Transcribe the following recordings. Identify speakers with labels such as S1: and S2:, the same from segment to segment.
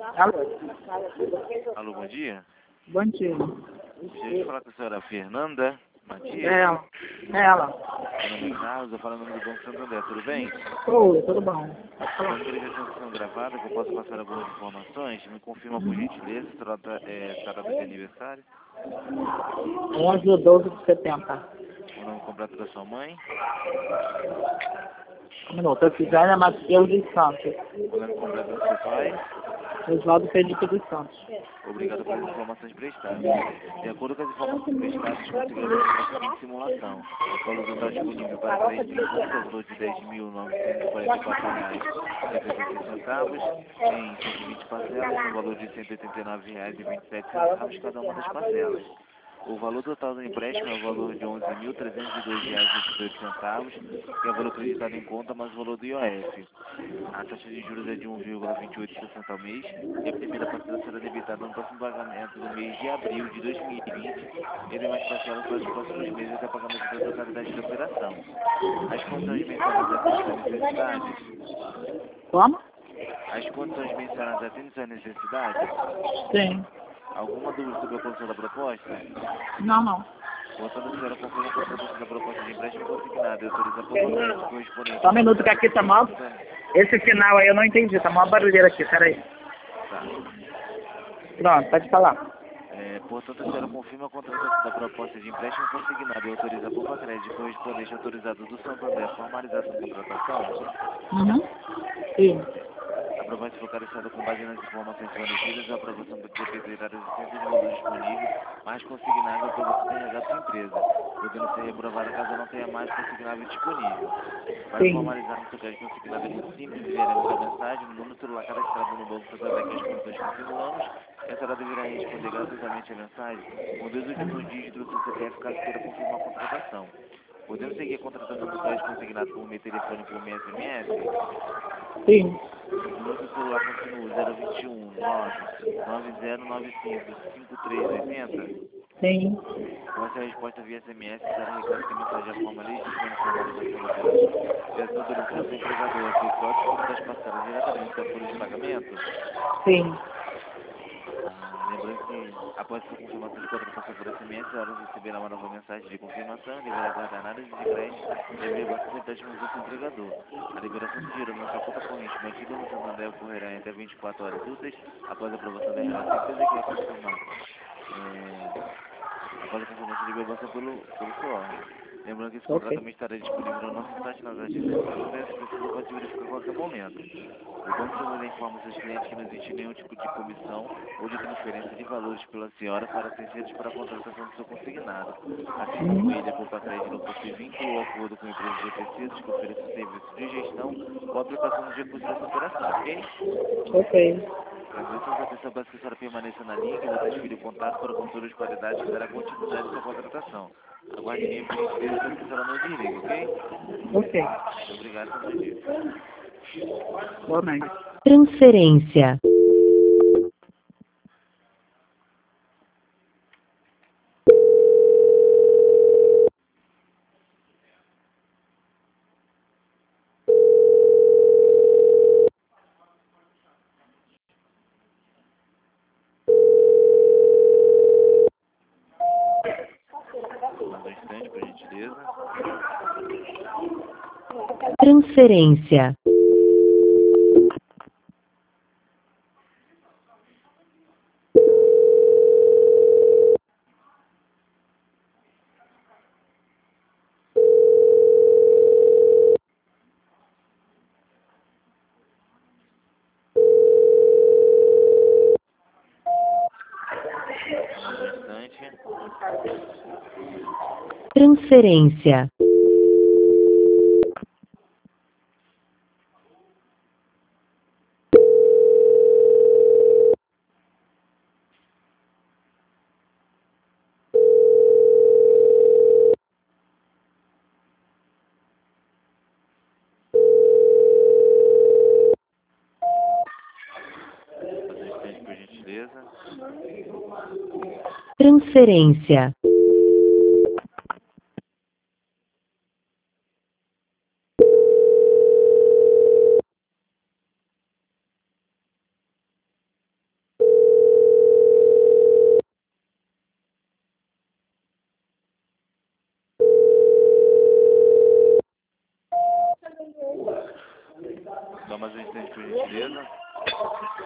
S1: Alô?
S2: Alô, bom dia.
S1: Bom dia.
S2: Deixa eu falar com a senhora Fernanda Matias.
S1: Ela. Ela.
S2: Meu nome é Carlos, eu falo em nome do Banco Santander, tudo bem?
S1: Oi, tudo bom?
S2: Eu queria que a sessão gravada, que eu possa passar algumas informações. Me confirma por gentileza, se a data de aniversário,
S1: 11 de 12 de 70.
S2: o nome completo da sua mãe,
S1: Um minuto. Eu fiz Ana Matheus dos Santos.
S2: o nome completo do seu pai.
S1: Oswaldo Felipe dos Santos.
S2: Obrigado pelas informações prestadas. De acordo com as informações prestadas, conseguiremos fazer a seguinte simulação. O valor total disponível para crédito em curso é o valor de R$ 10.944,76 em 120 parcelas, no valor de R$ 189,27 cada uma das parcelas. O valor total do empréstimo é o valor de R$ 11.302,28, que é o valor acreditado em conta, mais o valor do IOF. A taxa de juros é de 1,28% ao mês e a primeira parcela será debitada no próximo pagamento do mês de abril de 2020 e demais parcelas para os próximos meses até o pagamento da totalidade da operação. As condições mencionadas atendem suas necessidades?
S1: Como?
S2: As condições mencionadas atendem suas necessidades?
S1: Sim.
S2: Alguma dúvida sobre a condição da proposta?
S1: Não.
S2: Portanto, a senhora confirma a contratação da proposta de empréstimo consignado e autoriza por crédito correspondente
S1: Só um
S2: ao
S1: minuto que aqui tá mal. Esse final aí eu não entendi. Tá mó barulheira aqui. Peraí.
S2: Tá.
S1: Pronto, pode falar.
S2: Portanto, a senhora confirma a contratação da proposta de empréstimo consignado e autoriza por crédito correspondente autorizado do Santander a formalizar essa contratação?
S1: Uhum. Sim.
S2: A proposta foi careçada com base nas informações fornecidas, a aprovação do depositário da existência de valor disponível, mais consignável a aprovação da RH da sua empresa, podendo ser reprovada caso não tenha mais consignável disponível. Para
S1: Sim.
S2: formalizarmos o crédito consignado é muito simples, enviaremos a mensagem no número celular cadastrado no Banco Santander que as condições que simulamos, e a senhora deverá responder gratuitamente a mensagem com 2 últimos dígitos do seu CPF caso queira confirmar a contratação. Podemos seguir a contratação do crédito consignado por meio telefone por meio SMS?
S1: Sim.
S2: O número do celular continua 021 99095 5380.
S1: Sim.
S2: Com essa resposta via SMS, será recado que a mensagem é a forma legítima de formalização da operação e essa autorização do empregador a efetuar o desconto das parcelas diretamente da folha de pagamento.
S1: Sim.
S2: Lembrando que, após sua confirmação de contratação por SMS, a senhora receberá uma nova mensagem de confirmação e deverá aguardar análise de crédito e averiguação de empréstimos do seu empregador. A liberação do dinheiro na sua conta corrente mantida no Santander ocorrerá em até 24 horas úteis após a aprovação da relação empresa que vai confirmar. Após a confirmação de liberação pelo seu órgão. Lembrando que esse contrato
S1: Ok.
S2: também estará disponível no nosso site nas agências do Santander, se precisa pode verificar a qualquer momento. O Banco Santander informa seus clientes que não existe nenhum tipo de comissão ou de transferência de valores pela senhora para terceiros para a contratação do seu consignado. Assim como ele, a Poupa-Crédito não possui vínculo ou acordo com empresas ou terceiros que ofereçam serviço de gestão ou aplicação dos recursos dessa operação, ok?
S1: Ok.
S2: Agradeço a sua atenção, peço que a senhora permaneça na linha, que eu vou transferir o contato para futuras qualidades que dará continuidade à sua contratação. Aguarde em linha por gentileza, peço que a senhora não desligue, ok?
S1: Ok.
S2: Muito obrigado, bom dia.
S1: Boa noite.
S3: Transferência.
S2: Mais um instante, por gentileza.
S3: Transferência.
S2: Mais um instante.
S3: Transferência.
S2: Mais um instante, por gentileza.
S3: Transferência.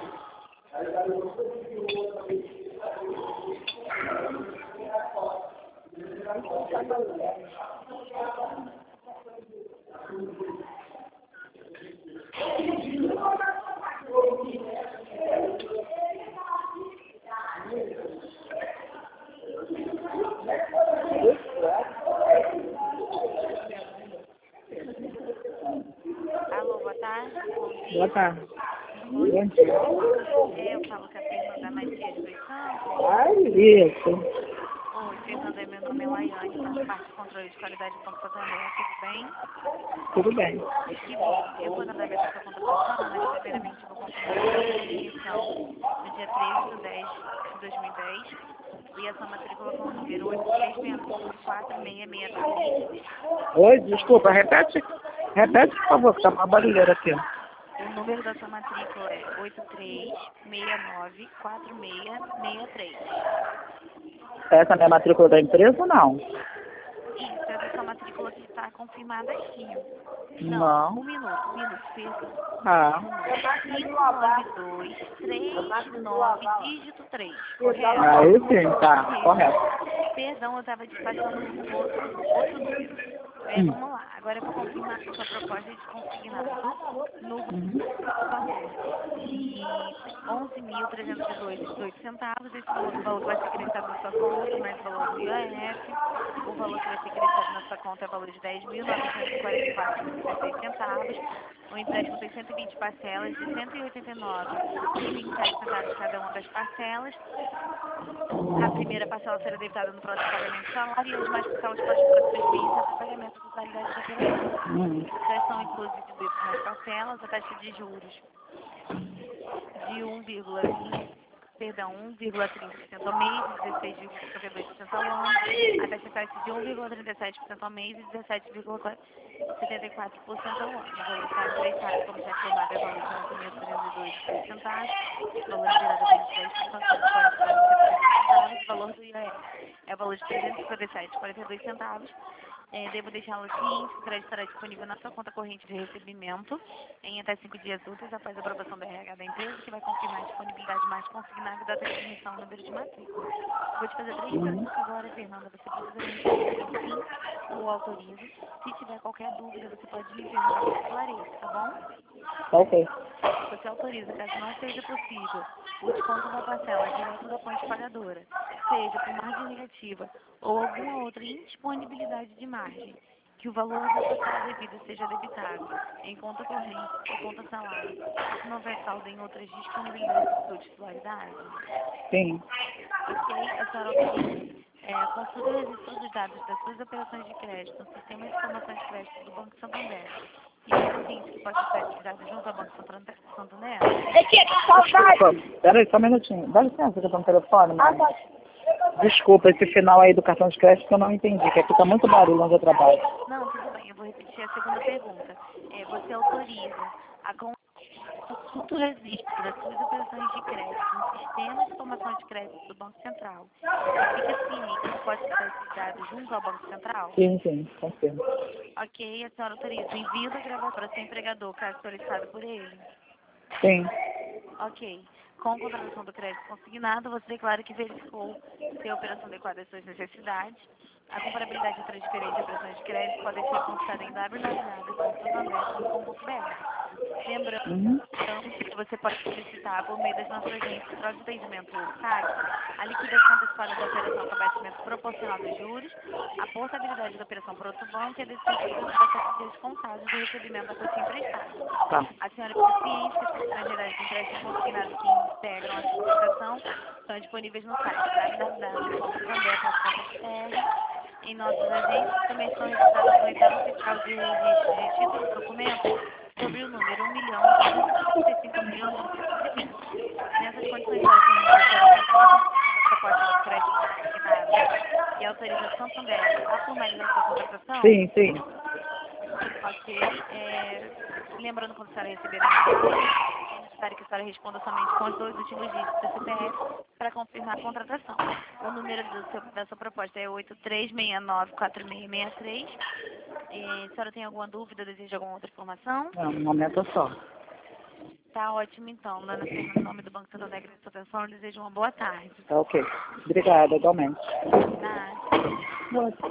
S4: Alô, boa tarde. Bom dia.
S1: Boa tarde.
S4: Bom dia.
S1: Bom dia.
S4: Eu falo com a Fernanda Matias dos Santos.
S1: Ai, isso.
S4: Oi, Fernanda, meu nome é Laiane, faço parte do controle de qualidade do Banco Santander, tudo bem?
S1: Tudo bem.
S4: Que bom. Eu vou dar essa sua contratação, mas primeiramente vou confirmar a sua definição no dia 13 de 10 de 2010 e a sua matrícula com o número 83694663.
S1: Oi, desculpa, repete, por favor, que tá uma barulheira aqui.
S4: O número da sua matrícula é 83694663.
S1: Essa é a minha matrícula da empresa ou não?
S4: Isso, essa é a sua matrícula que está confirmada aqui.
S1: Não.
S4: Um minuto, perdão.
S1: Ah,
S4: 592399, dígito 3, correto?
S1: aí sim, tá, correto.
S4: Perdão, eu estava te passando outro número. Vamos lá, agora eu vou confirmar a sua proposta de consignado no valor de R$ 11.318,18. Esse valor vai ser acreditado na sua conta, mais o valor do IOF. O valor que vai ser acreditado na sua conta é o valor de R$ 10.944,16. O empréstimo tem 120 parcelas de R$ 189,27 cada uma das parcelas. A primeira parcela será debitada no próximo pagamento do salário e as mais parcelas para os próximos meses até o pagamento da totalidade da operação. Já são inclusos nas parcelas a taxa de juros de 1,30% ao mês e 16,52% ao ano. A taxa de 1,37% ao mês e 17,74% ao ano. O valor está emprestado, como já informado, é o valor de R$ 11.302,18. O valor liberado é de 10.944,70. O valor do IOF é o valor de R$ 357,42. Devo deixar o seguinte: o crédito estará disponível na sua conta corrente de recebimento em até 5 dias úteis após a aprovação da RH da empresa, que vai confirmar a disponibilidade mais consignada, data de emissão, número de matrícula. Vou te fazer 3 perguntas agora, Fernanda. Você precisa me responder com sim ou autoriza. Se tiver qualquer dúvida, você pode me perguntar para esclarecer, tá bom?
S1: Ok.
S4: Você autoriza, caso não seja possível, o desconto da parcela direto da fonte pagadora, seja por margem negativa ou alguma outra indisponibilidade de margem, que o valor da parcela devida seja debitado em conta corrente ou conta salário, se não houver saldo em outras disponibilidades de sua titularidade?
S1: Sim.
S4: Ok, a senhora autoriza. Consulta o registro dos dados das suas operações de crédito no Sistema de Informações de Crédito do Banco Santander. E você ciente que pode ser atividade junto ao Banco Santander?
S1: Desculpa, peraí, só um minutinho. Dá licença que eu tô no telefone, mano. Desculpa, esse final aí do cartão de crédito que eu não entendi, que aqui tá muito barulho onde eu trabalho.
S4: Não, tudo bem, eu vou repetir a segunda pergunta. Você autoriza a consulta o registro das suas operações de crédito no Sistema de Informações de Crédito do Banco Central? E fica ciente que pode ser atividade junto ao Banco Central?
S1: Sim, confirmo.
S4: Ok, a senhora autoriza o envio da gravação para seu empregador, caso solicitado por ele?
S1: Sim.
S4: Ok. Com a contratação do crédito consignado, você declara que verificou se a operação adequada às suas necessidades. A comparabilidade entre as diferentes operações de crédito pode ser consultada em www.santander.com.br. Lembrando que você pode solicitar, por meio das nossas agências de troca de atendimento ou SAC, a liquidação antecipada da operação com abatimento proporcional dos juros, a portabilidade da operação por outro banco e a decisão para 7 dias contados do recebimento da quantia emprestada.
S1: Tá.
S4: A senhora fica ciente que as estrangeiras de empréstimo consignado que integram a sua operação estão disponíveis no site www.santander.com.br. Em nossas agências também estão registradas no exame oficial de registro de títulos e documentos sobre o número 1.255.920. Nessas condições, a proposta de crédito consignado e autoriza a Santander a formalizar sua contratação?
S1: Sim.
S4: Ok. Lembrando, quando a senhora receber a mensagem, é necessário que a senhora responda somente com os 2 últimos dígitos do CPF para confirmar a contratação. O número da sua proposta é 83694663. A senhora tem alguma dúvida, deseja alguma outra informação?
S1: Não, no momento é só.
S4: Tá ótimo, então. Dona Fernanda, em nome do Banco Santander, agradeço a sua atenção. Eu desejo uma boa tarde.
S1: Tá ok. Obrigada, igualmente.
S4: Nada.